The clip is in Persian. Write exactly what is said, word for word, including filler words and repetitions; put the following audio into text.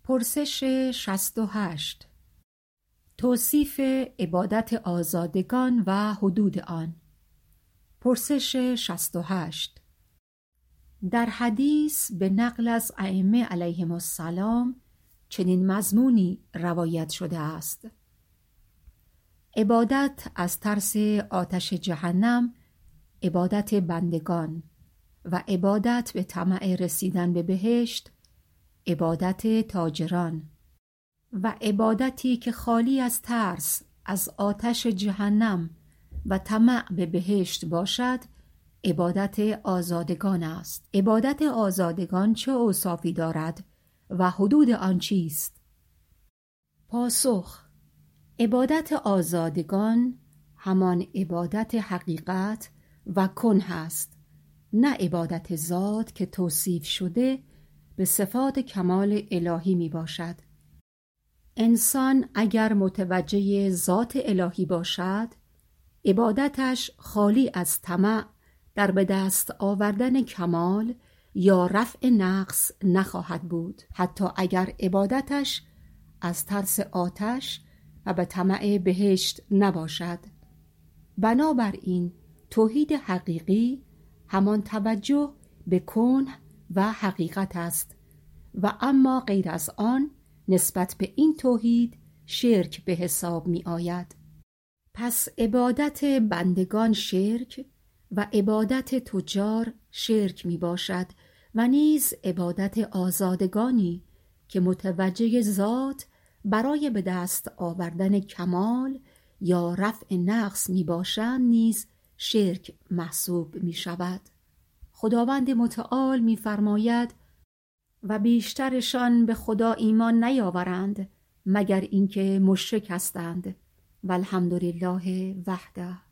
پرسش شصت و هشت. توصیف عبادت آزادگان و حدود آن. پرسش شصت و هشت. در حدیث به نقل از ائمه علیهم السلام چنین مضمونی روایت شده است: عبادت از ترس آتش جهنم عبادت بندگان و عبادت به طمع رسیدن به بهشت عبادت تاجران و عبادتی که خالی از ترس از آتش جهنم و طمع به بهشت باشد عبادت آزادگان است. عبادت آزادگان چه اوصافی دارد و حدود آن چیست؟ پاسخ: عبادت آزادگان همان عبادت حقیقت و کنه است، نه عبادت ذات که توصیف شده به صفات کمال الهی می باشد. انسان اگر متوجه ذات الهی باشد عبادتش خالی از طمع در به دست آوردن کمال یا رفع نقص نخواهد بود، حتی اگر عبادتش از ترس آتش و به طمع بهشت نباشد. بنابراین توحید حقیقی همان توجه به کنه و حقیقت است و اما غیر از آن نسبت به این توحید شرک به حساب می آید. پس عبادت بندگان شرک و عبادت تجار شرک می باشد و نیز عبادت آزادگانی که متوجه ذات برای به دست آوردن کمال یا رفع نقص می باشند نیز شرک محسوب می شود. خداوند متعال می فرماید: و بیشترشان به خدا ایمان نیاورند مگر اینکه مشرک هستند والحمدلله وحده.